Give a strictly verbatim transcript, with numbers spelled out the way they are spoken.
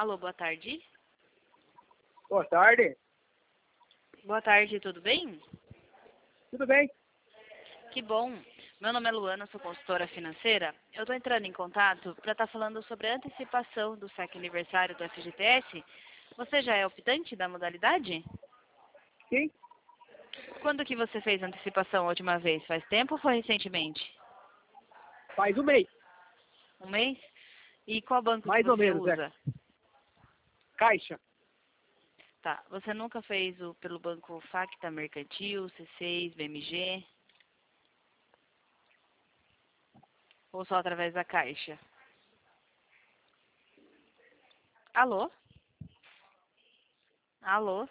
Alô, boa tarde. Boa tarde. Boa tarde, tudo bem? Tudo bem? Que bom. Meu nome é Luana, sou consultora financeira. Eu estou entrando em contato para estar falando sobre a antecipação do saque aniversário do F G T S. Você já é optante da modalidade? Sim. Quando que você fez a antecipação a última vez? Faz tempo ou foi recentemente? Faz um mês. Um mês? E qual banco Mais que ou você menos, é. usa? Caixa. Tá. Você nunca fez o pelo banco Facta Mercantil, C seis, B M G? Ou só através da Caixa? Alô? Alô?